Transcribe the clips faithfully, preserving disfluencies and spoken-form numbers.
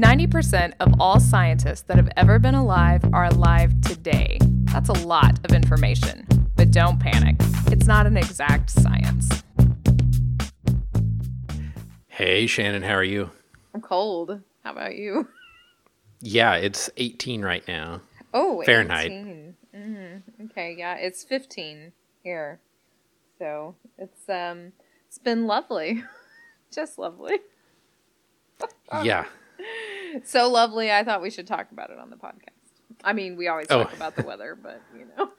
ninety percent of all scientists that have ever been alive are alive today. That's a lot of information. But don't panic. It's not an exact science. Hey, Shannon, how are you? I'm cold. How about you? Yeah, it's eighteen right now. Oh, Fahrenheit. eighteen. Mm-hmm. Okay, yeah, it's fifteen here. So it's um, it's been lovely. Just lovely. Yeah. So lovely, I thought we should talk about it on the podcast. I mean, we always talk Oh. about the weather, but, you know.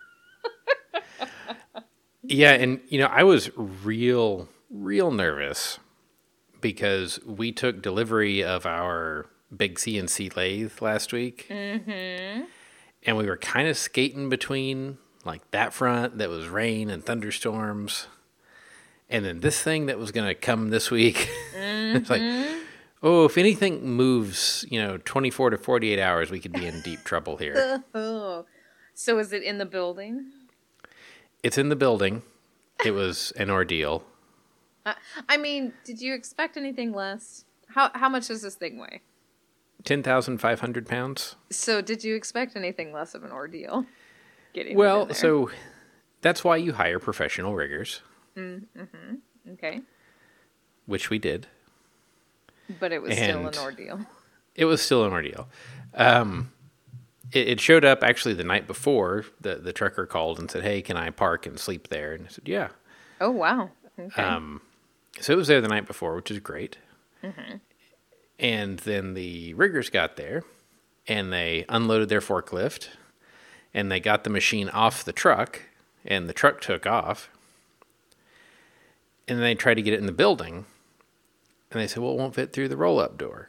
Yeah, and, you know, I was real, real nervous because we took delivery of our big C N C lathe last week. Mm-hmm. And we were kind of skating between, like, that front that was rain and thunderstorms. And then this thing that was going to come this week. Mm-hmm. It's like, oh, if anything moves, you know, twenty-four to forty-eight hours, we could be in deep trouble here. Oh. So is it in the building? It's in the building. It was an ordeal. Uh, I mean, did you expect anything less? How how much does this thing weigh? ten thousand five hundred pounds. So did you expect anything less of an ordeal? Getting it in Well, there? so that's why you hire professional riggers, Mm-hmm. Okay. which we did. But it was still And- an ordeal. It was still an ordeal. Um, it, it showed up actually the night before. The, the trucker called and said, hey, can I park and sleep there? And I said, yeah. Oh, wow. Okay. Um, so it was there the night before, which is great. Mm-hmm. And then the riggers got there, and they unloaded their forklift, and they got the machine off the truck, and the truck took off. And then they tried to get it in the building, and they said, well, it won't fit through the roll-up door.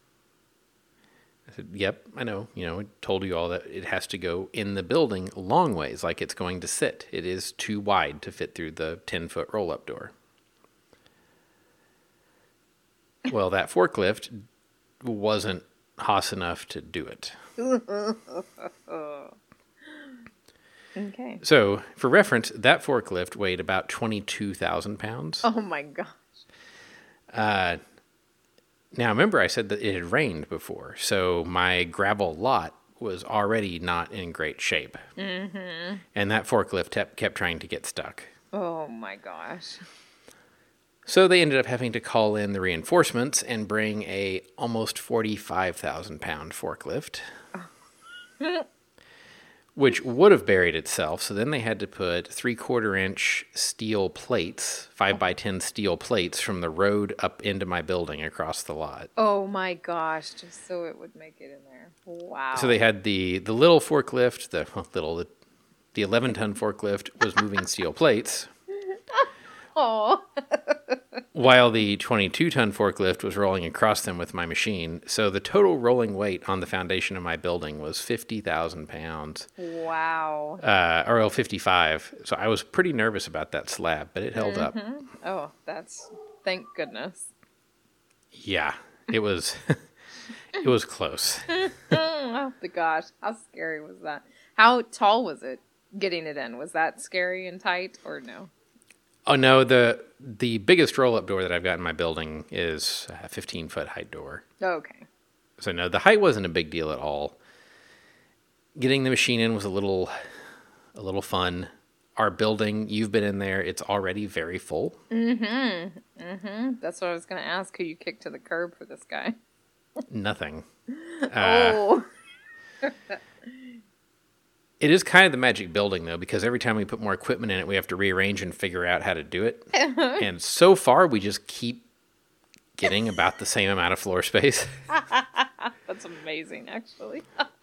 I said, yep, I know. You know, I told you all that it has to go in the building a long ways, like it's going to sit. It is too wide to fit through the ten-foot roll-up door. Well, that forklift wasn't hoss enough to do it. Okay. So, for reference, that forklift weighed about twenty-two thousand pounds. Oh, my gosh. Uh, now, remember I said that it had rained before, so my gravel lot was already not in great shape. Mm-hmm. And that forklift kept, kept trying to get stuck. Oh, my gosh. So they ended up having to call in the reinforcements and bring a almost forty-five thousand pound forklift, which would have buried itself. So then they had to put three-quarter inch steel plates, five by ten steel plates from the road up into my building across the lot. Oh, my gosh. Just so it would make it in there. Wow. So they had the, the little forklift, the well, little, the, the eleven-ton forklift was moving steel plates, Oh. while the twenty-two-ton forklift was rolling across them with my machine. So the total rolling weight on the foundation of my building was fifty thousand pounds, Wow. uh, or well, fifty-five. So I was pretty nervous about that slab, but it held up. Mm-hmm. Oh, that's... Thank goodness. Yeah, it was, it was close. Oh, the gosh. How scary was that? How tall was it getting it in? Was that scary and tight or no? Oh no, the the biggest roll-up door that I've got in my building is a fifteen-foot height door. Okay. So no, the height wasn't a big deal at all. Getting the machine in was a little, a little fun. Our building, you've been in there, it's already very full. Mm-hmm. Mm-hmm. That's what I was going to ask. Who you kicked to the curb for this guy? Nothing. Uh, Oh. It is kind of the magic building, though, because every time we put more equipment in it, we have to rearrange and figure out how to do it. And so far, we just keep getting about the same amount of floor space. That's amazing, actually.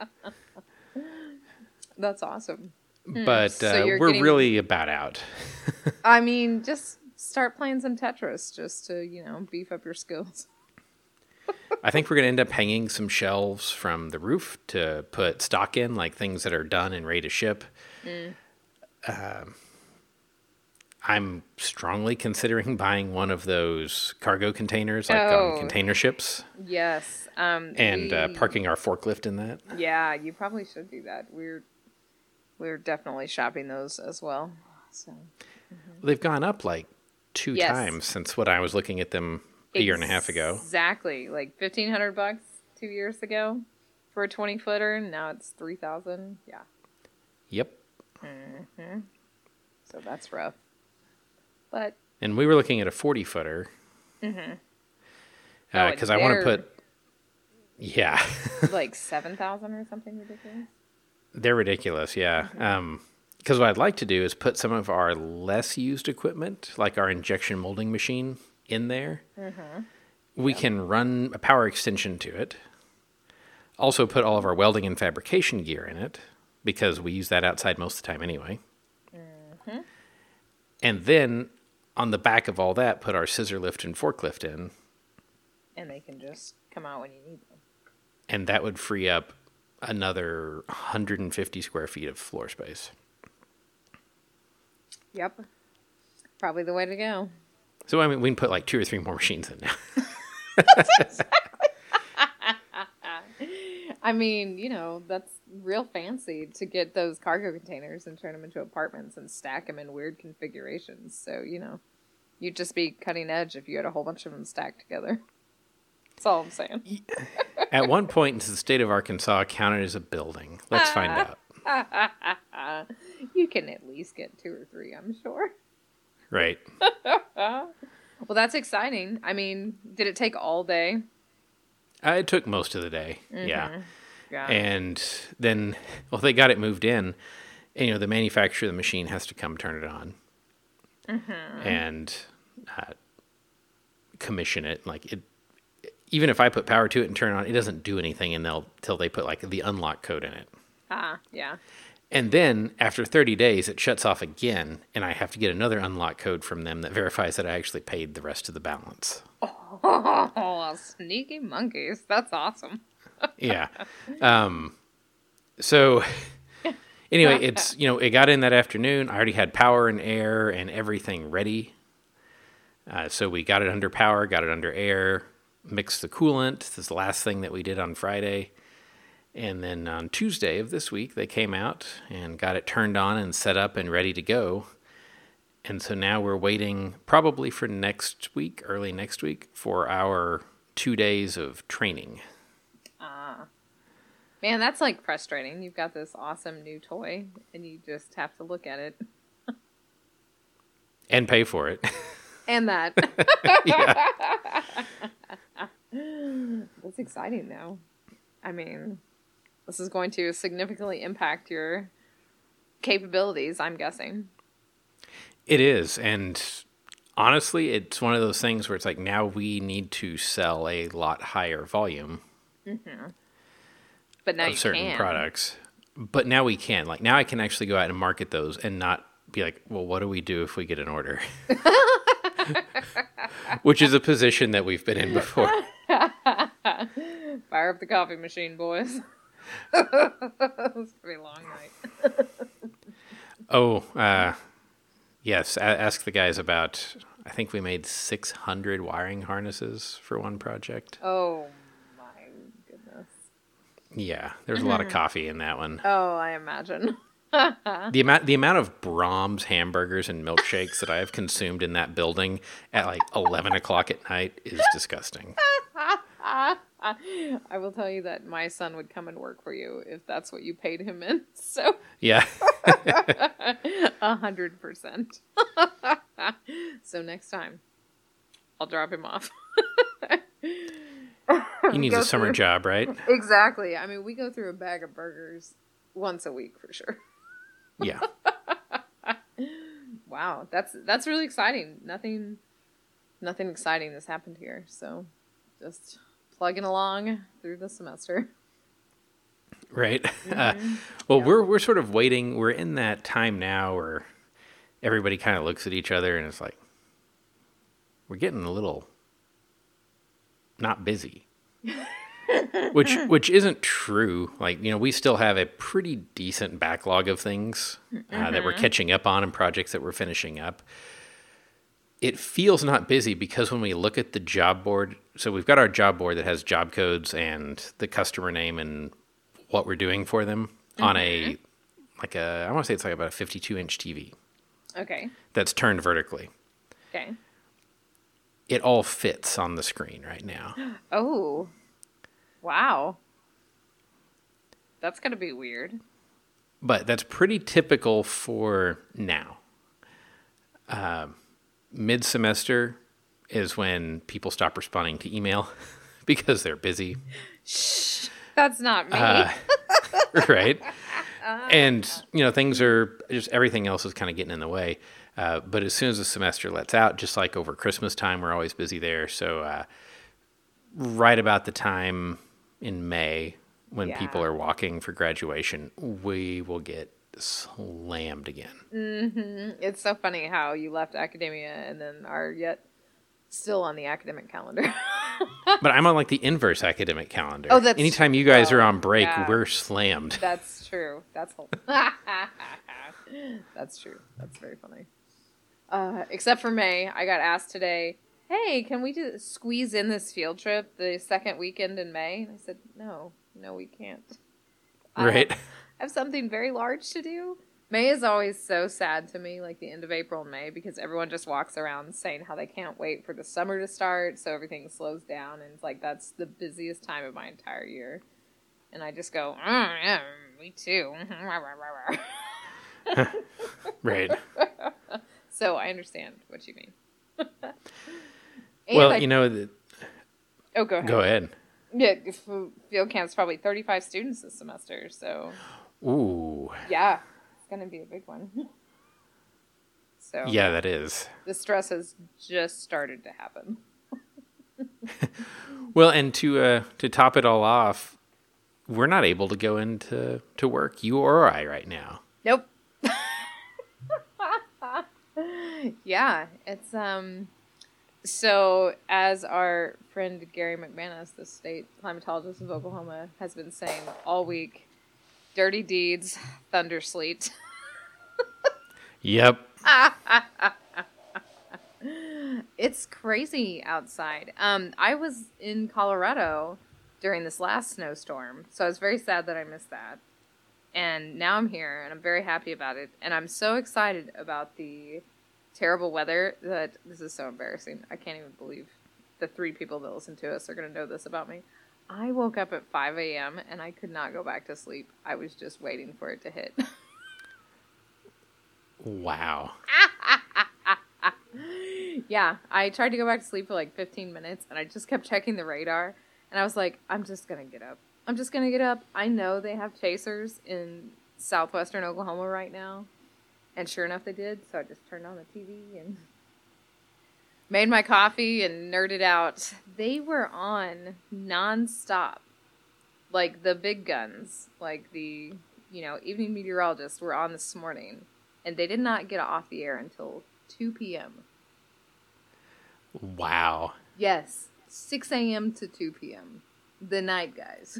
That's awesome. But So uh, you're we're getting- really about out. I mean, just start playing some Tetris just to, you know, beef up your skills. I think we're going to end up hanging some shelves from the roof to put stock in, like things that are done and ready to ship. Mm. Um, I'm strongly considering buying one of those cargo containers, like Oh. on container ships, Yes. Um, and uh, we- parking our forklift in that. Yeah, you probably should do that. We're we're definitely shopping those as well. So They've gone up like two Yes. times since what I was looking at them a year and a half ago. Exactly, like fifteen hundred bucks. two years ago for a twenty footer. Now it's three thousand. Yeah. Yep. Mm-hmm. So that's rough. But. And we were looking at a forty footer. Mm-hmm. Because uh, I want to put. Yeah. Like seven thousand or something ridiculous? They're ridiculous, yeah. Mm-hmm. Um, because what I'd like to do is put some of our less used equipment, like our injection molding machine, in there. Mm-hmm. We yeah. can run a power extension to it. Also put all of our welding and fabrication gear in it, because we use that outside most of the time anyway. Mm-hmm. And then on the back of all that, put our scissor lift and forklift in. And they can just come out when you need them. And that would free up another one hundred fifty square feet of floor space. Yep. Probably the way to go. So, I mean, we can put like two or three more machines in now. That's exactly. I mean, you know, that's real fancy to get those cargo containers and turn them into apartments and stack them in weird configurations. So, you know, you'd just be cutting edge if you had a whole bunch of them stacked together. That's all I'm saying. At one point, the state of Arkansas counted as a building. Let's find out. You can at least get two or three, I'm sure. Right. Well, that's exciting. I mean, did it take all day? Uh, it took most of the day, mm-hmm. yeah. yeah. And then, well, they got it moved in. And, you know, the manufacturer of the machine has to come turn it on. Mm-hmm. And uh, commission it. Like, it. Even if I put power to it and turn it on, it doesn't do anything until until they put, like, the unlock code in it. Ah, yeah. And then, after thirty days, it shuts off again, and I have to get another unlock code from them that verifies that I actually paid the rest of the balance. Oh, sneaky monkeys. That's awesome. Yeah. Um, so, anyway, it's, you know, it got in that afternoon. I already had power and air and everything ready. Uh, so we got it under power, got it under air, mixed the coolant. This is the last thing that we did on Friday. And then on Tuesday of this week, they came out and got it turned on and set up and ready to go. And so now we're waiting probably for next week, early next week, for our two days of training. Ah. Man, that's like frustrating. You've got this awesome new toy and you just have to look at it. And pay for it. And that. That's exciting, though. I mean, this is going to significantly impact your capabilities, I'm guessing. It is. And honestly, it's one of those things where it's like now we need to sell a lot higher volume. Mm-hmm. But now of you certain can. products. But now we can. Like, now I can actually go out and market those and not be like, well, what do we do if we get an order? Which is a position that we've been in before. Fire up the coffee machine, boys. It's going to be a long night. oh, uh, yes. A- ask the guys about, I think we made six hundred wiring harnesses for one project. Oh, my goodness. Yeah, there's a lot of coffee in that one. Oh, I imagine. the amount the amount of Brahms hamburgers and milkshakes that I have consumed in that building at like eleven o'clock at night is disgusting. I will tell you that my son would come and work for you if that's what you paid him in. So yeah, a hundred percent. So next time, I'll drop him off. He needs a summer through... job, right? Exactly. I mean, we go through a bag of burgers once a week for sure. Yeah. Wow, that's that's really exciting. Nothing, nothing exciting has happened here. So, just plugging along through the semester. Right. Mm-hmm. Uh, well, yeah. we're we're sort of waiting. We're in that time now where everybody kind of looks at each other and it's like, we're getting a little not busy. which which isn't true. Like, you know, we still have a pretty decent backlog of things uh, mm-hmm. that we're catching up on and projects that we're finishing up. It feels not busy because when we look at the job board, so we've got our job board that has job codes and the customer name and what we're doing for them mm-hmm. on a, like a, I want to say it's like about a fifty-two inch T V. Okay. That's turned vertically. Okay. It all fits on the screen right now. Oh. Wow. That's going to be weird. But that's pretty typical for now. Uh, mid-semester is when people stop responding to email because they're busy. Shh, that's not me. Uh, right? And, you know, things are just everything else is kind of getting in the way. Uh, but as soon as the semester lets out, just like over Christmas time, we're always busy there. So uh, right about the time in May when Yeah. people are walking for graduation, we will get slammed again. Mm-hmm. It's so funny how you left academia and then are yet still on the academic calendar. But I'm on like the inverse academic calendar. Oh, that's Anytime you guys well, are on break, yeah. we're slammed. That's true. That's whole. That's true. That's very funny. Uh, except for May, I got asked today, hey, can we just squeeze in this field trip the second weekend in May? And I said, no, no, we can't. Right. I have, I have something very large to do. May is always so sad to me, like the end of April and May, because everyone just walks around saying how they can't wait for the summer to start, so everything slows down, and it's like that's the busiest time of my entire year. And I just go, oh, yeah, me too. Right. So I understand what you mean. Well, I, you know, the, oh, go ahead. go ahead. Yeah, field camp's probably thirty-five students this semester, so Ooh. yeah, it's gonna be a big one. So Yeah, that is. the stress has just started to happen. Well, and to uh, to top it all off, we're not able to go into to work, you or I, right now. Nope. Yeah, it's um. So, as our friend Gary McManus, the state climatologist of Oklahoma, has been saying all week, dirty deeds, thunder sleet. Yep. It's crazy outside. Um, I was in Colorado during this last snowstorm, so I was very sad that I missed that. And now I'm here, and I'm very happy about it. And I'm so excited about the terrible weather that this is so embarrassing. I can't even believe the three people that listen to us are going to know this about me. I woke up at five a.m. and I could not go back to sleep. I was just waiting for it to hit. Wow. Yeah, I tried to go back to sleep for like fifteen minutes, and I just kept checking the radar, and I was like, I'm just going to get up. I'm just going to get up. I know they have chasers in southwestern Oklahoma right now. And sure enough, they did. So I just turned on the T V and made my coffee and nerded out. They were on nonstop. Like the big guns, like the, you know, evening meteorologists were on this morning. And they did not get off the air until two p.m. Wow. Yes, six a.m. to two p.m. The night guys.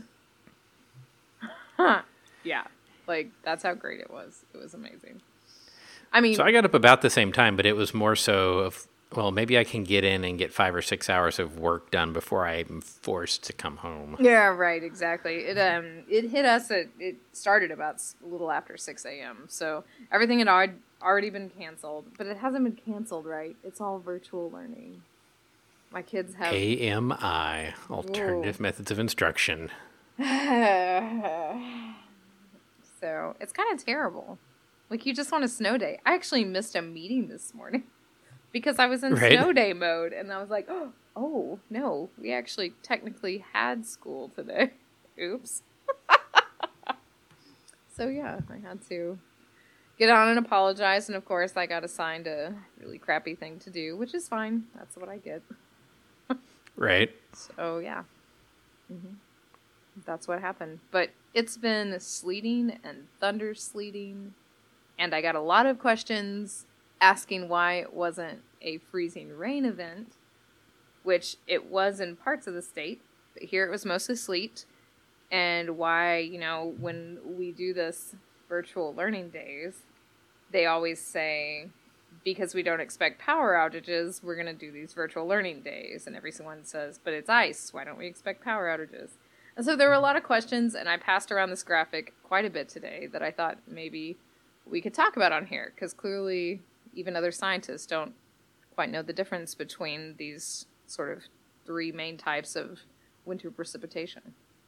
Yeah, like that's how great it was. It was amazing. I mean, So I got up about the same time, but it was more so of, well, maybe I can get in and get five or six hours of work done before I'm forced to come home. yeah, right, exactly. It um it hit us at it started about a little after six a.m. So everything had al- already been canceled, but it hasn't been canceled, right? It's all virtual learning. My kids have A M I, Alternative Whoa. Methods of Instruction. So it's kind of terrible. Like, you just want a snow day. I actually missed a meeting this morning because I was in Right. snow day mode, and I was like, oh, no, we actually technically had school today. Oops. So, yeah, I had to get on and apologize, and of course, I got assigned a really crappy thing to do, which is fine. That's what I get. Right. So, yeah. Mm-hmm. That's what happened. But it's been sleeting and thunder sleeting, and I got a lot of questions asking why it wasn't a freezing rain event, which it was in parts of the state, but here it was mostly sleet, and why, you know, when we do this virtual learning days, they always say, because we don't expect power outages, we're going to do these virtual learning days. And everyone says, but it's ice. Why don't we expect power outages? And so there were a lot of questions, and I passed around this graphic quite a bit today that I thought maybe we could talk about on here, because clearly even other scientists don't quite know the difference between these sort of three main types of winter precipitation.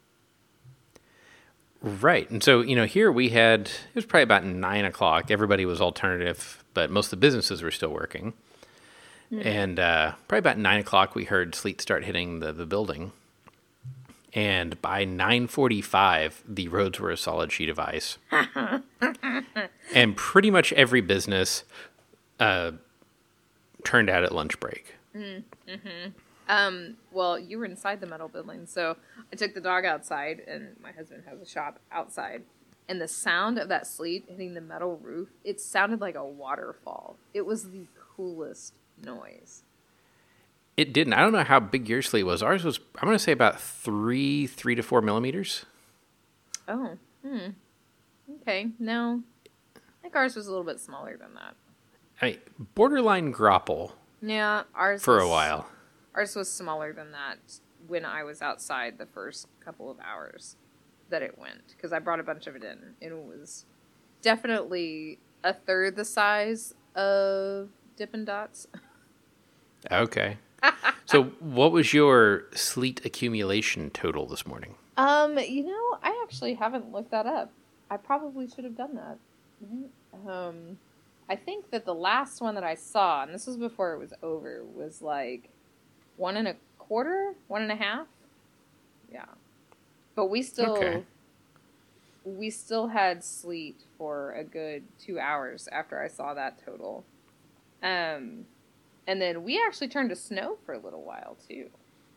Right. And so, you know, here we had, it was probably about nine o'clock. Everybody was alternative, but most of the businesses were still working. Mm. And uh, probably about nine o'clock, we heard sleet start hitting the, the building. And by nine forty-five, the roads were a solid sheet of ice. And pretty much every business uh, turned out at lunch break. Mm, mm-hmm. Um, well, you were inside the metal building, so I took the dog outside, and my husband has a shop outside. And the sound of that sleet hitting the metal roof, it sounded like a waterfall. It was the coolest noise. It didn't. I don't know how big your sleet was. Ours was, I'm going to say about three, three to four millimeters. Oh, hmm. Okay, no. I think ours was a little bit smaller than that. I mean, borderline grapple. Yeah, ours for was, a while. Ours was smaller than that when I was outside the first couple of hours that it went, because I brought a bunch of it in, and it was definitely a third the size of Dippin' Dots. Okay. So what was your sleet accumulation total this morning? Um, you know, I actually haven't looked that up. I probably should have done that. Um, I think that the last one that I saw, and this was before it was over, was like one and a quarter, one and a half. Yeah. But we still, okay. we still had sleet for a good two hours after I saw that total. Um, and then we actually turned to snow for a little while too.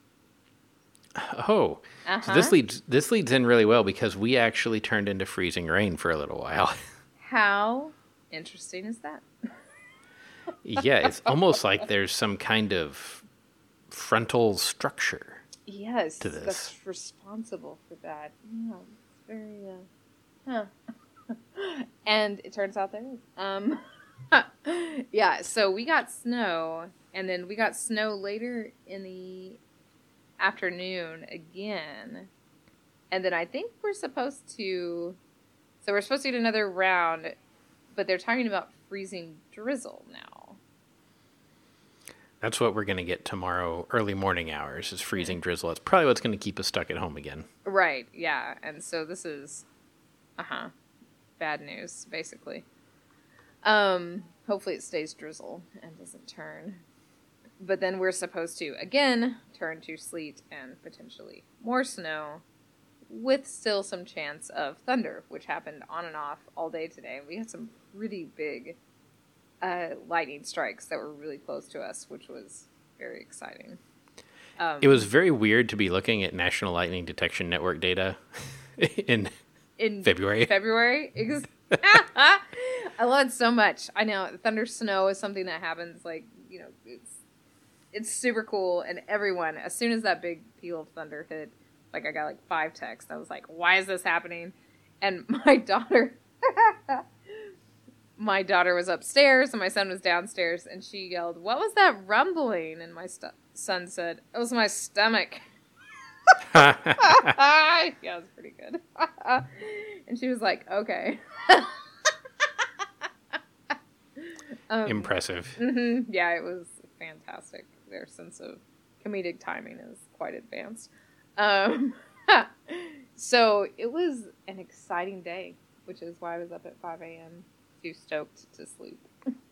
Oh, uh-huh. So this leads this leads in really well because we actually turned into freezing rain for a little while. How interesting is that? Yeah, it's almost like there's some kind of frontal structure. Yes, to this. That's responsible for that. Yeah, it's very, uh, huh. And it turns out there is. Um, yeah, so we got snow, and then we got snow later in the afternoon again. And then I think we're supposed to, so we're supposed to get another round, but they're talking about freezing drizzle now. That's what we're going to get tomorrow, early morning hours, is freezing drizzle. That's probably what's going to keep us stuck at home again. Right, yeah. And so this is, uh-huh, bad news, basically. Um, hopefully it stays drizzle and doesn't turn. But then we're supposed to, again, turn to sleet and potentially more snow, with still some chance of thunder, which happened on and off all day today. We had some pretty big uh, lightning strikes that were really close to us, which was very exciting. Um, it was very weird to be looking at National Lightning Detection Network data in, in February. February? I love it so much. I know, thunder snow is something that happens, like, you know, it's it's super cool, and everyone, as soon as that big peal of thunder hit, like, I got, like, five texts. I was like, why is this happening? And my daughter, my daughter was upstairs, and my son was downstairs, and she yelled, what was that rumbling? And my st- son said, it was my stomach. Yeah, it was pretty good. And she was like, okay. um, Impressive. Mm-hmm, yeah, it was fantastic. Their sense of comedic timing is quite advanced. Um, so it was an exciting day, which is why I was up at five a.m. too stoked to sleep.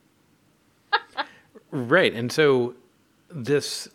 Right. And so this,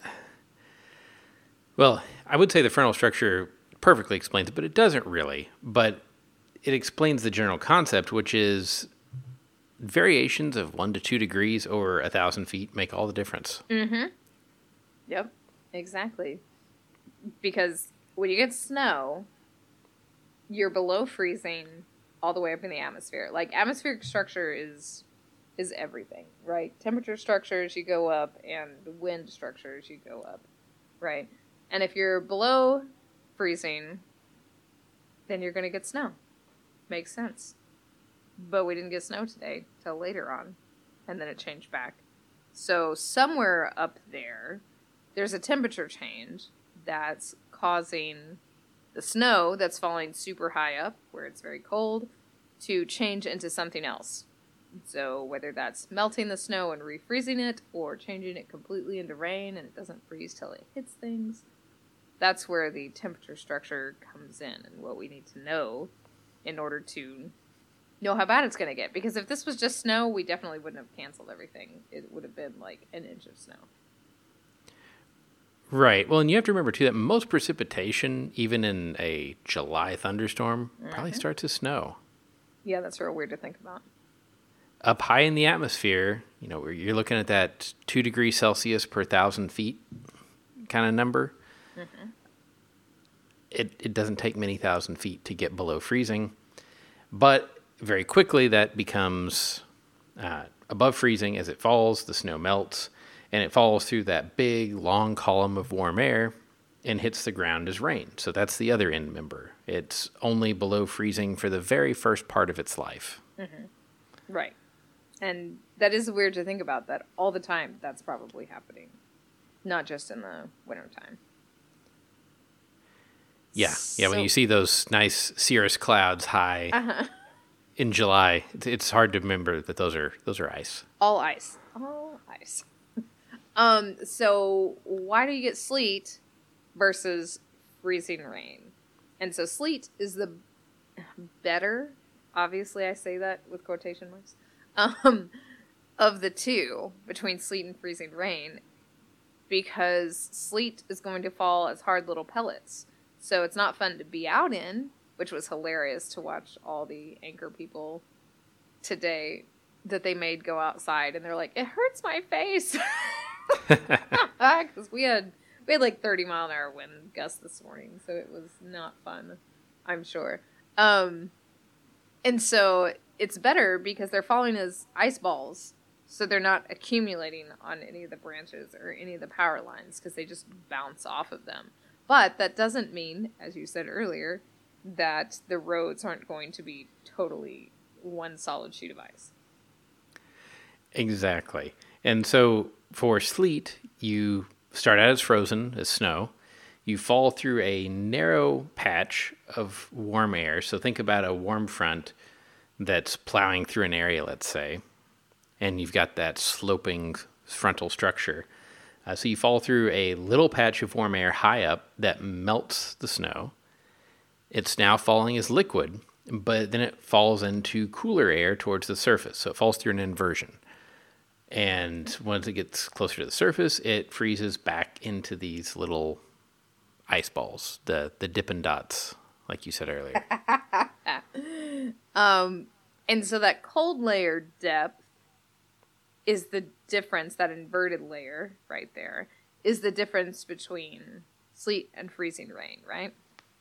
well, I would say the frontal structure perfectly explains it, but it doesn't really. But it explains the general concept, which is variations of one to two degrees over a thousand feet make all the difference. Mm-hmm. Yep, exactly. Because when you get snow, you're below freezing all the way up in the atmosphere. Like, atmospheric structure is is everything, right? Temperature structures, you go up, and wind structures, you go up, right? And if you're below freezing, then you're going to get snow. Makes sense. But we didn't get snow today till later on, and then it changed back. So somewhere up there, there's a temperature change that's causing the snow that's falling super high up, where it's very cold, to change into something else. So whether that's melting the snow and refreezing it, or changing it completely into rain and it doesn't freeze till it hits things, that's where the temperature structure comes in, and what we need to know in order to know how bad it's going to get. Because if this was just snow, we definitely wouldn't have canceled everything. It would have been like an inch of snow. Right. Well, and you have to remember, too, that most precipitation, even in a July thunderstorm, mm-hmm. probably starts as snow. Yeah, that's real weird to think about. Up high in the atmosphere, you know, where you're looking at that two degrees Celsius per thousand feet kind of number. Mm-hmm. It, it doesn't take many thousand feet to get below freezing. But very quickly, that becomes uh, above freezing as it falls, the snow melts. And it falls through that big, long column of warm air and hits the ground as rain. So that's the other end member. It's only below freezing for the very first part of its life. Mm-hmm. Right. And that is weird to think about, that all the time that's probably happening. Not just in the wintertime. Yeah. Yeah, so, when you see those nice cirrus clouds high uh-huh. in July, it's hard to remember that those are those are ice. All ice. All ice. Um, so why do you get sleet versus freezing rain? And so sleet is the better, obviously I say that with quotation marks, um, of the two between sleet and freezing rain, because sleet is going to fall as hard little pellets. So it's not fun to be out in, which was hilarious to watch all the anchor people today that they made go outside, and they're like, it hurts my face. Because we had we had like thirty mile an hour wind gusts this morning, so it was not fun, I'm sure. Um, and so it's better because they're falling as ice balls, so they're not accumulating on any of the branches or any of the power lines because they just bounce off of them. But that doesn't mean, as you said earlier, that the roads aren't going to be totally one solid sheet of ice. Exactly. And so for sleet, you start out as frozen, as snow. You fall through a narrow patch of warm air. So think about a warm front that's plowing through an area, let's say, and you've got that sloping frontal structure. Uh, so you fall through a little patch of warm air high up that melts the snow. It's now falling as liquid, but then it falls into cooler air towards the surface. So it falls through an inversion. And once it gets closer to the surface, it freezes back into these little ice balls, the the Dippin' Dots, like you said earlier. um, and so that cold layer depth is the difference, that inverted layer right there, is the difference between sleet and freezing rain, right?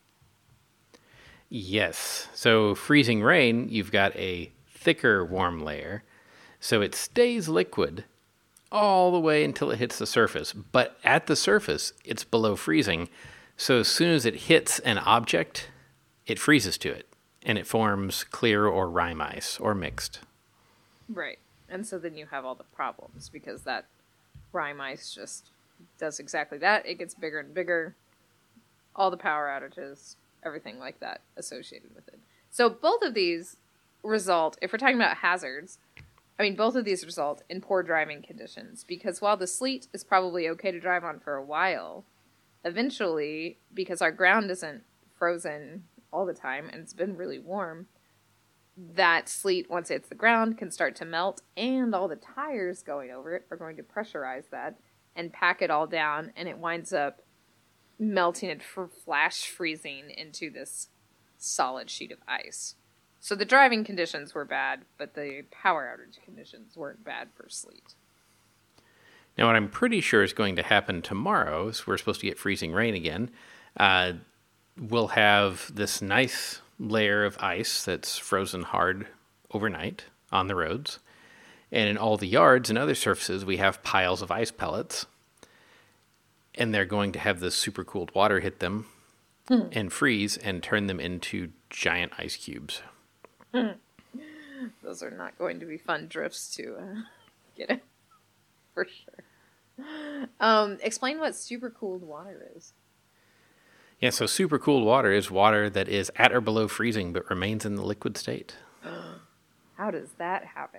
Yes. So freezing rain, you've got a thicker warm layer. So it stays liquid all the way until it hits the surface. But at the surface, it's below freezing. So as soon as it hits an object, it freezes to it. And it forms clear or rime ice, or mixed. Right. And so then you have all the problems, because that rime ice just does exactly that. It gets bigger and bigger. All the power outages, everything like that associated with it. So both of these result, if we're talking about hazards, I mean, both of these result in poor driving conditions, because while the sleet is probably okay to drive on for a while, eventually, because our ground isn't frozen all the time and it's been really warm, that sleet, once it hits the ground, can start to melt, and all the tires going over it are going to pressurize that and pack it all down, and it winds up melting and f- flash freezing into this solid sheet of ice. So the driving conditions were bad, but the power outage conditions weren't bad for sleet. Now, what I'm pretty sure is going to happen tomorrow is we're supposed to get freezing rain again. Uh, we'll have this nice layer of ice that's frozen hard overnight on the roads. And in all the yards and other surfaces, we have piles of ice pellets. And they're going to have this super cooled water hit them hmm. and freeze and turn them into giant ice cubes. Those are not going to be fun drifts to uh, get in, for sure. Um, explain what super cooled water is. Yeah, so super cooled water is water that is at or below freezing but remains in the liquid state. How does that happen?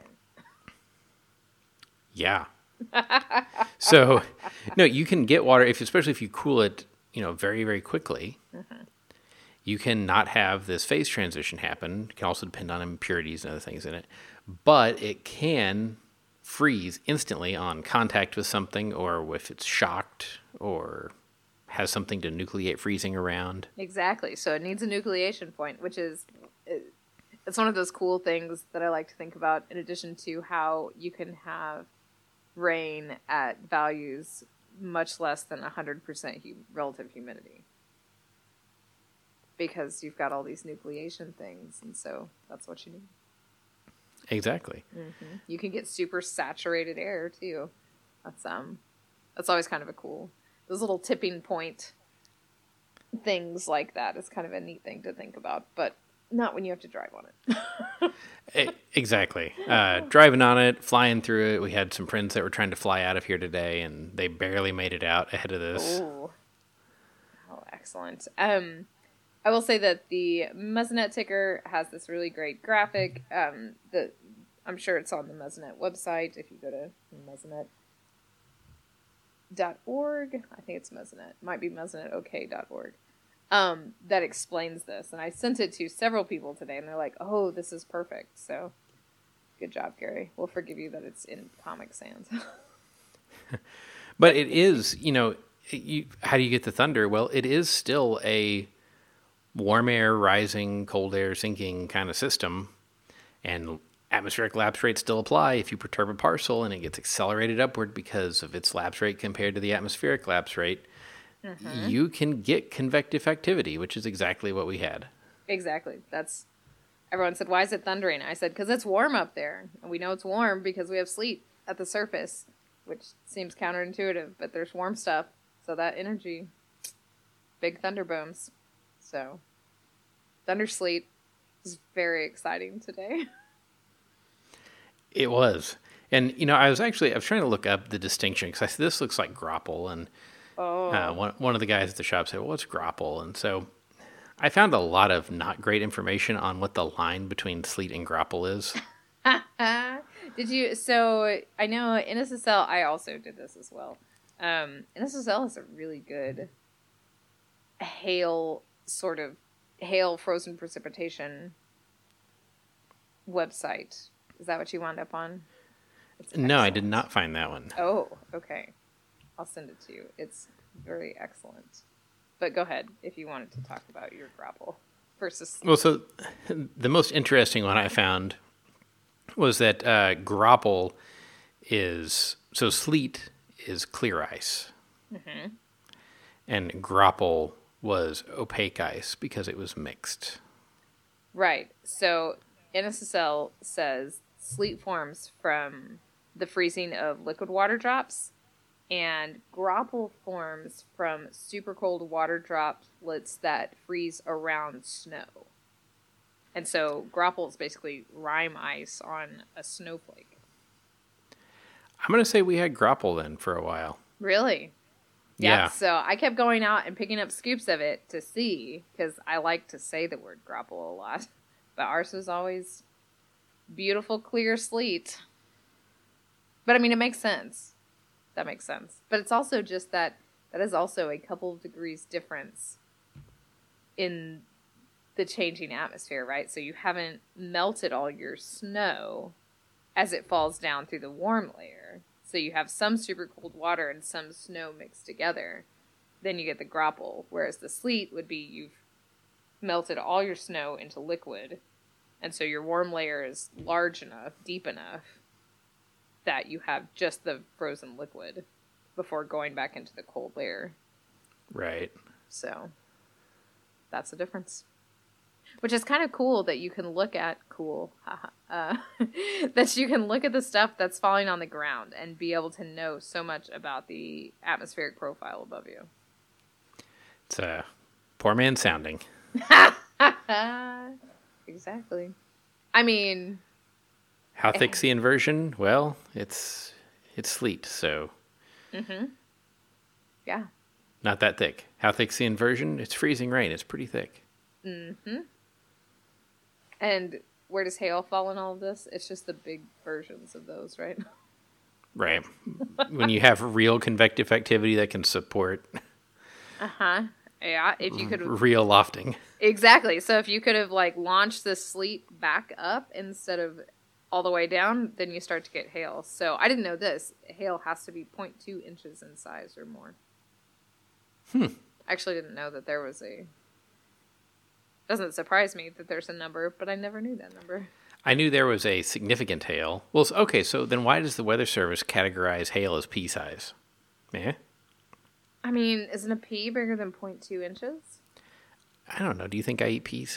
Yeah. So, no, you can get water, if especially if you cool it, you know, very, very quickly. Mm-hmm. you can not have this phase transition happen. It can also depend on impurities and other things in it. But it can freeze instantly on contact with something, or if it's shocked or has something to nucleate freezing around. Exactly. So it needs a nucleation point, which is, it's one of those cool things that I like to think about, in addition to how you can have rain at values much less than one hundred percent hu- relative humidity. Because you've got all these nucleation things, and so that's what you need. Exactly. Mm-hmm. You can get super saturated air too. That's um, that's always kind of a cool. Those little tipping point things like that is kind of a neat thing to think about, but not when you have to drive on it. Exactly. Uh, driving on it, flying through it. We had some friends that were trying to fly out of here today, and they barely made it out ahead of this. Ooh. Oh, excellent. Um. I will say that the Mesonet ticker has this really great graphic. Um, that I'm sure it's on the Mesonet website if you go to mesonet dot org. I think it's Mesonet. It might be mesonet o k dot org. Um, that explains this. And I sent it to several people today, and they're like, oh, this is perfect. So good job, Gary. We'll forgive you that it's in Comic Sans. But it is, you know, you, how do you get the thunder? Well, it is still a warm air rising, cold air sinking kind of system, and atmospheric lapse rates still apply if you perturb a parcel and it gets accelerated upward because of its lapse rate compared to the atmospheric lapse rate. Mm-hmm. You can get convective activity, which is exactly what we had. Exactly. That's everyone said, why is it thundering? I said, because it's warm up there, and we know it's warm because we have sleet at the surface, which seems counterintuitive, but there's warm stuff, so that energy, big thunder booms. So, thunder sleet is very exciting today. It was. And, you know, I was actually, I was trying to look up the distinction, because I said, this looks like grapple. And oh. uh, one, one of the guys at the shop said, well, what's grapple? And so I found a lot of not great information on what the line between sleet and grapple is. Did you, so I know N S S L, I also did this as well. Um, N S S L is a really good hail sort of hail frozen precipitation website. Is that what you wound up on? No, I did not find that one. Oh, okay. I'll send it to you. It's very excellent. But go ahead if you wanted to talk about your grapple versus. Well, so the most interesting one I found was that uh, grapple is so sleet is clear ice, mm-hmm. and grapple was opaque ice because it was mixed. Right. So N S S L says sleet forms from the freezing of liquid water drops, and grapple forms from super cold water droplets that freeze around snow. And so grapple is basically rime ice on a snowflake. I'm going to say we had grapple then for a while. Really? Yep. Yeah. So I kept going out and picking up scoops of it to see, because I like to say the word grapple a lot. But ours was always beautiful, clear sleet. But I mean, it makes sense. That makes sense. But it's also just that that is also a couple of degrees difference in the changing atmosphere, right? So you haven't melted all your snow as it falls down through the warm layer. So you have some super cold water and some snow mixed together. Then you get the grapple, whereas the sleet would be you've melted all your snow into liquid, and so your warm layer is large enough, deep enough, that you have just the frozen liquid before going back into the cold layer. Right. So that's the difference. Which is kind of cool that you can look at, cool, uh, that you can look at the stuff that's falling on the ground and be able to know so much about the atmospheric profile above you. It's a uh, poor man sounding. Exactly. I mean... How thick's the inversion? Well, it's it's sleet, so... Mm-hmm. Yeah. Not that thick. How thick's the inversion? It's freezing rain. It's pretty thick. Mm-hmm. And where does hail fall in all of this? It's just the big versions of those, right? Right. When you have real convective activity that can support... Uh-huh. Yeah, if you could have... Real lofting. Exactly. So if you could have, like, launched the sleet back up instead of all the way down, then you start to get hail. So I didn't know this. Hail has to be zero point two inches in size or more. Hmm. I actually didn't know that there was a... Doesn't surprise me that there's a number, but I never knew that number. I knew there was a significant hail. Well, okay, so then why does the Weather Service categorize hail as pea size? Eh? I mean, isn't a pea bigger than zero point two inches? I don't know. Do you think I eat peas?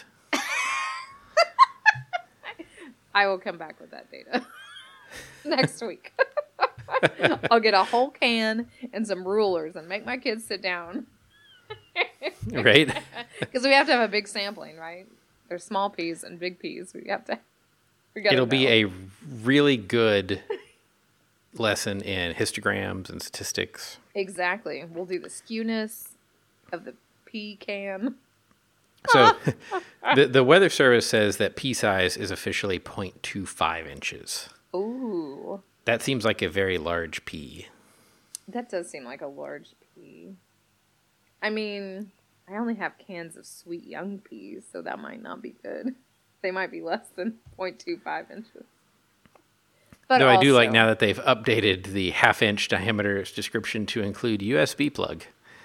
I will come back with that data next week. I'll get a whole can and some rulers and make my kids sit down. Right? Because we have to have a big sampling, right? There's small peas and big peas. We have to. We gotta It'll know. be a really good lesson in histograms and statistics. Exactly. We'll do the skewness of the pecan. So the the Weather Service says that pea size is officially zero point two five inches. Ooh. That seems like a very large pea. That does seem like a large pea. I mean, I only have cans of sweet young peas, so that might not be good. They might be less than zero point two five inches. But Though also, I do like now that they've updated the half-inch diameter description to include U S B plug.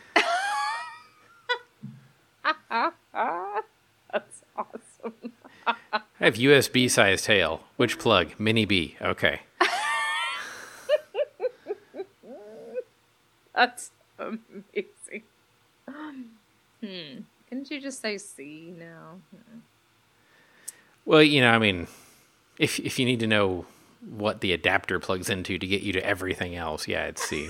That's awesome. I have U S B-sized hail. Which plug? Mini B. Okay. That's amazing. Hmm. Couldn't you just say C now? Hmm. Well, you know, I mean, if if you need to know what the adapter plugs into to get you to everything else, yeah, it's C.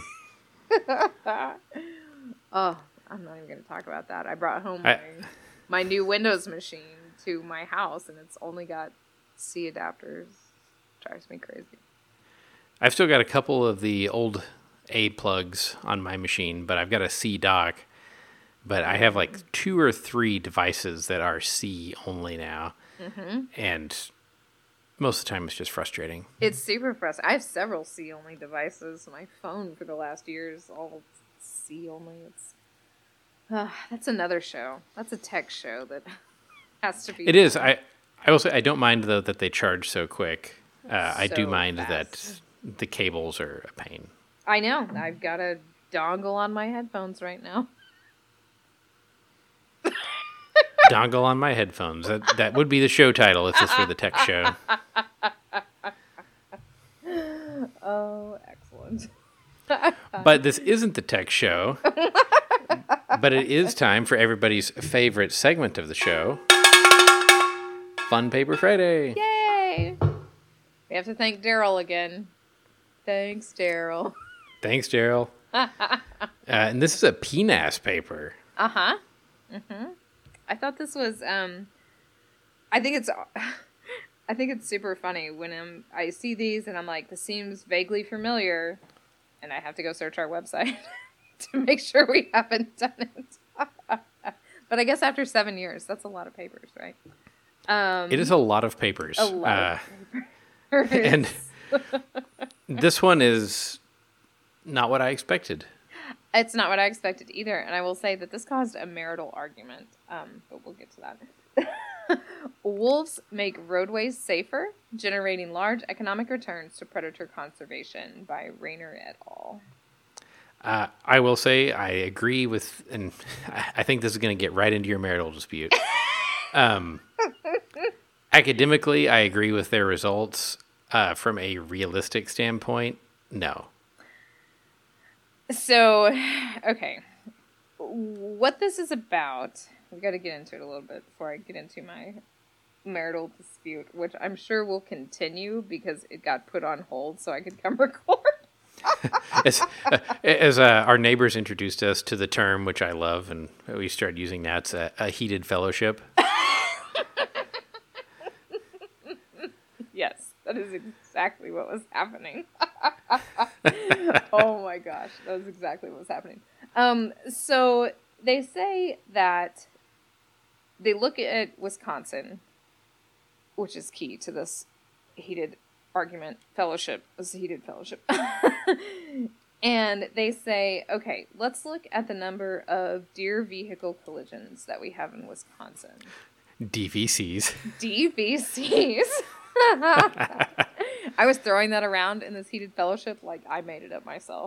Oh, I'm not even going to talk about that. I brought home I, my, my new Windows machine to my house, and it's only got C adapters. Drives me crazy. I've still got a couple of the old A plugs on my machine, but I've got a C dock. But I have like two or three devices that are C only now. Mm-hmm. And most of the time it's just frustrating. It's super frustrating. I have several C only devices. My phone for the last year is all C only. It's uh, that's another show. That's a tech show that has to be. It is. I I will say I don't mind though that they charge so quick. Uh, I do So mind fast. that the cables are a pain. I know. I've got a dongle on my headphones right now. Dongle on my headphones. That that would be the show title if this were the tech show. Oh, excellent. But this isn't the tech show. But it is time for everybody's favorite segment of the show. Fun Paper Friday. Yay! We have to thank Daryl again. Thanks, Daryl. Thanks, Daryl. uh, and this is a P N A S paper. Uh-huh. Mm-hmm. I thought this was, um, I think it's, I think it's super funny when I'm, I see these and I'm like, this seems vaguely familiar, and I have to go search our website to make sure we haven't done it. But I guess after seven years, that's a lot of papers, right? Um, It is a lot of papers. a lot Uh, of papers. and this one is not what I expected. It's not what I expected either, and I will say that this caused a marital argument, um, but we'll get to that. Wolves make roadways safer, generating large economic returns to predator conservation by Rayner et al. Uh, I will say I agree with, and I think this is going to get right into your marital dispute. Um, academically, I agree with their results. Uh, from a realistic standpoint, no. So, okay. What this is about, we got to get into it a little bit before I get into my marital dispute, which I'm sure will continue because it got put on hold so I could come record. as uh, as uh, our neighbors introduced us to the term, which I love, and we started using now, it's a, a heated fellowship. Yes, that is exactly what was happening. Oh my gosh, that was exactly what was happening. Um, so they say that they look at Wisconsin, which is key to this heated argument. Fellowship is a heated fellowship. And they say, okay, let's look at the number of deer vehicle collisions that we have in Wisconsin. D V Cs. D V Cs. I was throwing that around in this heated fellowship like I made it up myself.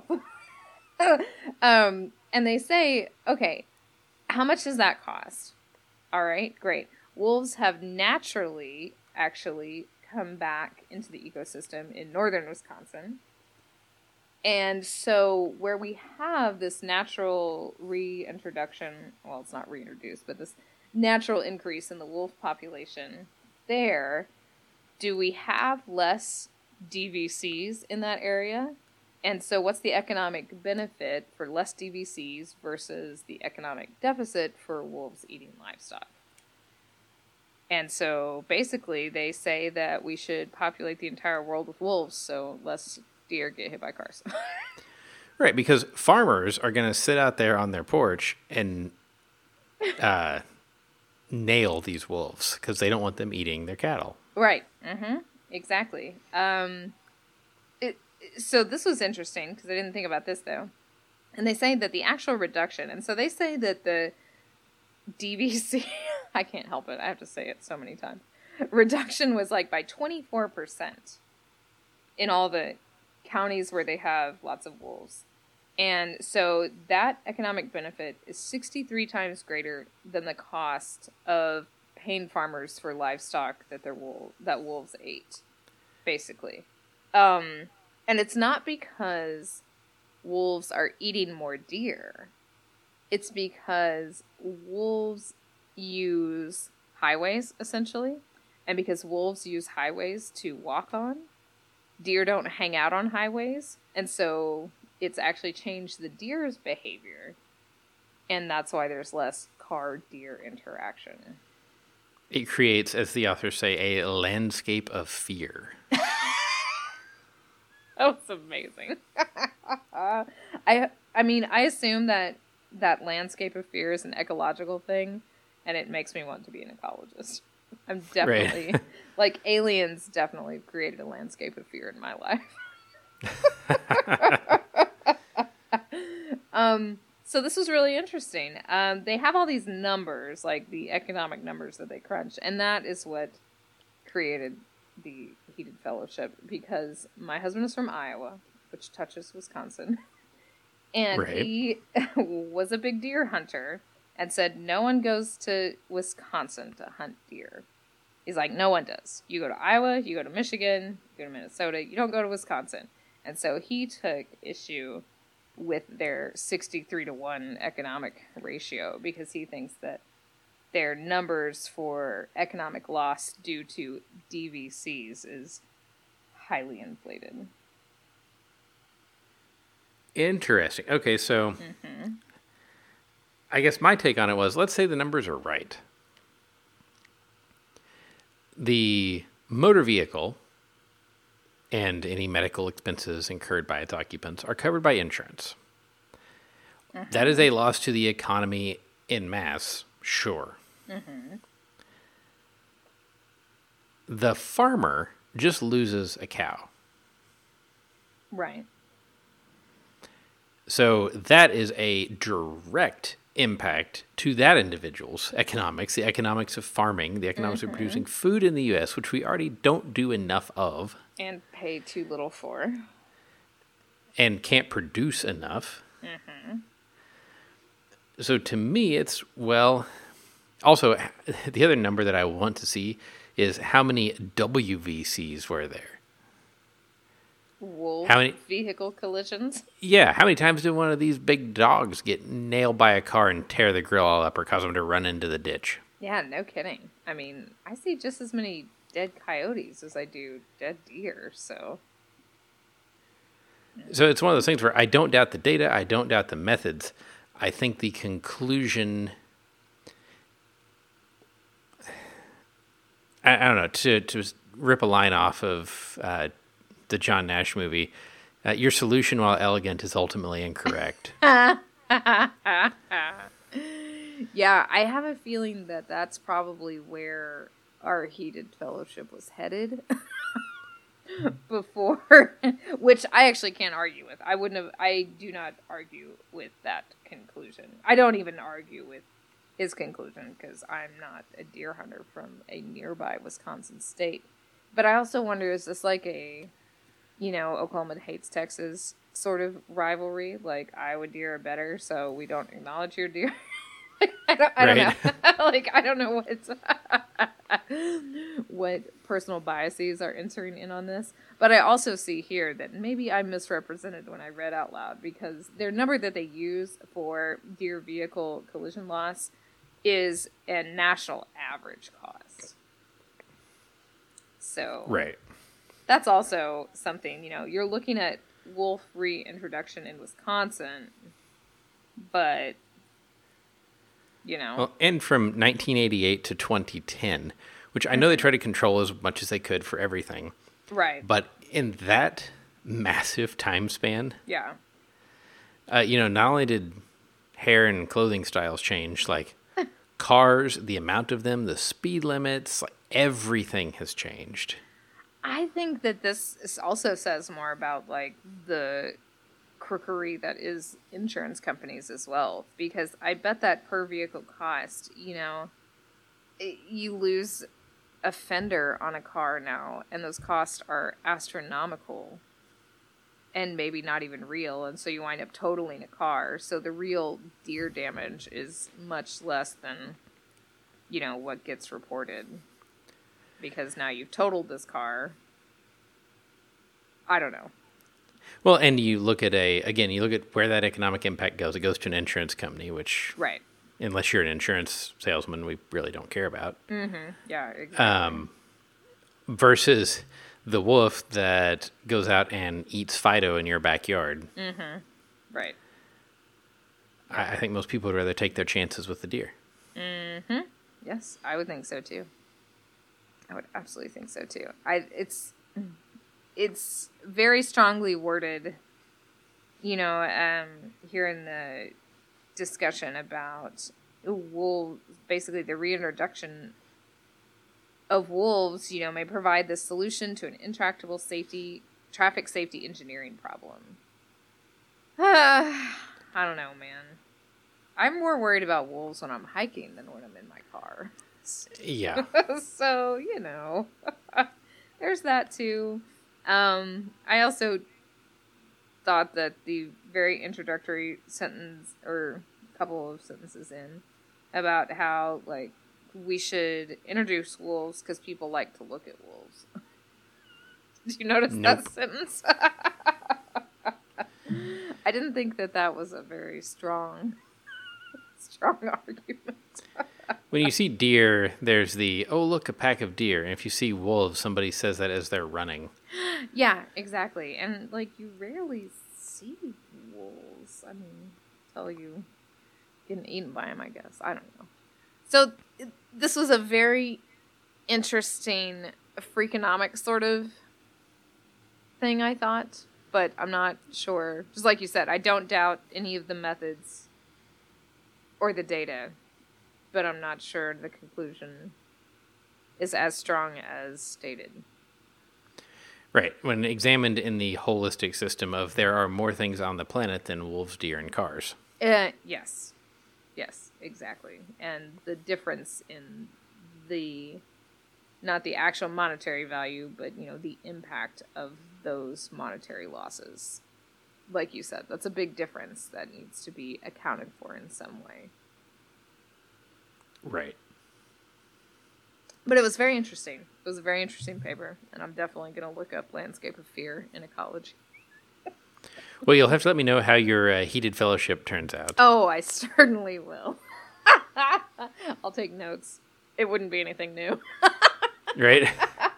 um, and they say, okay, how much does that cost? All right, great. Wolves have naturally actually come back into the ecosystem in northern Wisconsin. And so where we have this natural reintroduction, well, it's not reintroduced, but this natural increase in the wolf population there, do we have less D V Cs in that area? And so what's the economic benefit for less D V Cs versus the economic deficit for wolves eating livestock? And so basically they say that we should populate the entire world with wolves so less deer get hit by cars. Right, because farmers are going to sit out there on their porch and uh, nail these wolves because they don't want them eating their cattle. Right. Mm-hmm. Exactly. Um, it, so this was interesting because I didn't think about this, though. And they say that the actual reduction, and so they say that the D V C, I can't help it, I have to say it so many times, reduction was like by twenty-four percent in all the counties where they have lots of wolves. And so that economic benefit is sixty-three times greater than the cost of paying farmers for livestock that their wool that wolves ate, basically. Um, and it's not because wolves are eating more deer. It's because wolves use highways, essentially. And because wolves use highways to walk on, deer don't hang out on highways, and so it's actually changed the deer's behavior, and that's why there's less car-deer interaction. It creates, as the authors say, a landscape of fear. That was amazing. I I mean, I assume that that landscape of fear is an ecological thing, and it makes me want to be an ecologist. I'm definitely, right. Like, aliens definitely created a landscape of fear in my life. um, so this was really interesting. Um, they have all these numbers, like the economic numbers that they crunch, and that is what created the heated fellowship, because my husband is from Iowa, which touches Wisconsin, and right. He was a big deer hunter and said no one goes to Wisconsin to hunt deer. He's like, no one does. You go to Iowa, you go to Michigan, you go to Minnesota, you don't go to Wisconsin. And so he took issue with their sixty-three to one economic ratio because he thinks that their numbers for economic loss due to D V Cs is highly inflated. Interesting. Okay, so mm-hmm. I guess my take on it was, let's say the numbers are right. The motor vehicle and any medical expenses incurred by its occupants are covered by insurance. Mm-hmm. That is a loss to the economy en masse, sure. Mm-hmm. The farmer just loses a cow. Right. So that is a direct impact to that individual's economics, the economics of farming, the economics mm-hmm. of producing food in the U S, which we already don't do enough of. And pay too little for. And can't produce enough. Mm-hmm. So to me, it's, well, also, the other number that I want to see is how many W V Cs were there? Wolf how many vehicle collisions? Yeah, how many times did one of these big dogs get nailed by a car and tear the grill all up or cause them to run into the ditch? Yeah, no kidding. I mean, I see just as many dead coyotes as I do dead deer, so... So it's one of those things where I don't doubt the data, I don't doubt the methods. I think the conclusion... I, I don't know, to, to rip a line off of... Uh, the John Nash movie, uh, your solution, while elegant, is ultimately incorrect. Yeah, I have a feeling that that's probably where our heated fellowship was headed. before, which I actually can't argue with. I wouldn't have, I do not argue with that conclusion. I don't even argue with his conclusion because I'm not a deer hunter from a nearby Wisconsin state. But I also wonder, is this like a, you know, Oklahoma hates Texas sort of rivalry? Like, Iowa deer are better, so we don't acknowledge your deer. Like, I don't, I Right. don't know. Like, I don't know what what personal biases are entering in on this. But I also see here that maybe I misrepresented when I read out loud, because their number that they use for deer vehicle collision loss is a national average cost. So Right. that's also something, you know, you're looking at wolf reintroduction in Wisconsin, but you know. Well, and from nineteen eighty-eight to twenty ten, which I know they tried to control as much as they could for everything. Right. But in that massive time span, Yeah. uh, you know, not only did hair and clothing styles change, like cars, the amount of them, the speed limits, like everything has changed. I think that this is also says more about like the crookery that is insurance companies as well, because I bet that per vehicle cost, you know, it, you lose a fender on a car now, and those costs are astronomical and maybe not even real, and so you wind up totaling a car. So the real deer damage is much less than, you know, what gets reported, because now you've totaled this car. I don't know. Well, and you look at a, again, you look at where that economic impact goes. It goes to an insurance company, which, Right. unless you're an insurance salesman, we really don't care about. Mm-hmm. Yeah, exactly. Um, versus the wolf that goes out and eats Fido in your backyard. Mm-hmm. Right. I, I think most people would rather take their chances with the deer. Mm-hmm. Yes, I would think so too. I would absolutely think so too. I it's it's very strongly worded, you know, um, here in the discussion about wolves, basically the reintroduction of wolves, you know, may provide the solution to an intractable safety, traffic safety engineering problem. I don't know, man. I'm more worried about wolves when I'm hiking than when I'm in my car. Yeah. So, you know, there's that too. Um, I also thought that the very introductory sentence, or couple of sentences in, about how, like, we should introduce wolves because people like to look at wolves. Did you notice Nope. that sentence? I didn't think that that was a very strong, strong argument. When you see deer, there's the, oh, look, a pack of deer. And if you see wolves, somebody says that as they're running. Yeah, exactly. And, like, you rarely see wolves. I mean, until you getting eaten by them, I guess. I don't know. So, it, this was a very interesting freakonomic sort of thing, I thought. But I'm not sure. Just like you said, I don't doubt any of the methods or the data. But I'm not sure the conclusion is as strong as stated. Right. When examined in the holistic system of there are more things on the planet than wolves, deer, and cars. Uh, yes. Yes, exactly. And the difference in the, not the actual monetary value, but, you know, the impact of those monetary losses. Like you said, that's a big difference that needs to be accounted for in some way. Right. But it was very interesting. It was a very interesting paper, and I'm definitely going to look up Landscape of Fear in ecology. Well, you'll have to let me know how your uh, heated fellowship turns out. Oh, I certainly will. I'll take notes. It wouldn't be anything new. Right?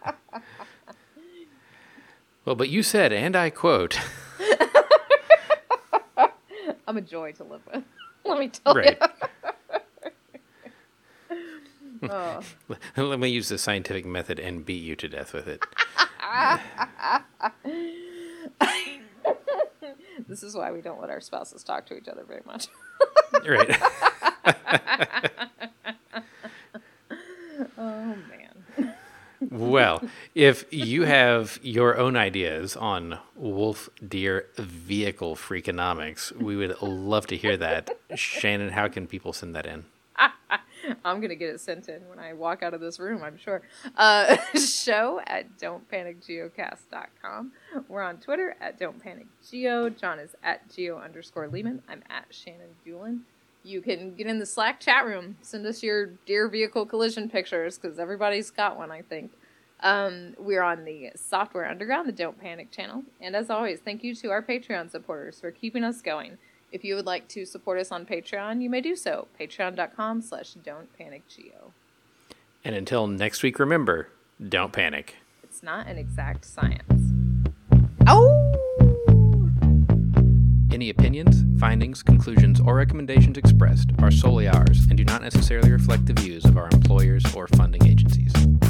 Well, but you said, and I quote... I'm a joy to live with. Let me tell Right. you. Oh. Let me use the scientific method and beat you to death with it. This is why we don't let our spouses talk to each other very much. Right. Oh, man. Well, If you have your own ideas on wolf deer vehicle freakonomics, we would love to hear that. Shannon, how can people send that in? I'm going to get it sent in when I walk out of this room, I'm sure. Uh, show at don't panic geocast dot com. We're on Twitter at don't panic geo. John is at geo underscore Lehman. I'm at Shannon Doolin. You can get in the Slack chat room. Send us your deer vehicle collision pictures, because everybody's got one, I think. Um, we're on the Software Underground, the Don't Panic channel. And as always, thank you to our Patreon supporters for keeping us going. If you would like to support us on Patreon, you may do so. Patreon.com slash Don't Panic Geo. And until next week, remember, don't panic. It's not an exact science. Oh! Any opinions, findings, conclusions, or recommendations expressed are solely ours and do not necessarily reflect the views of our employers or funding agencies.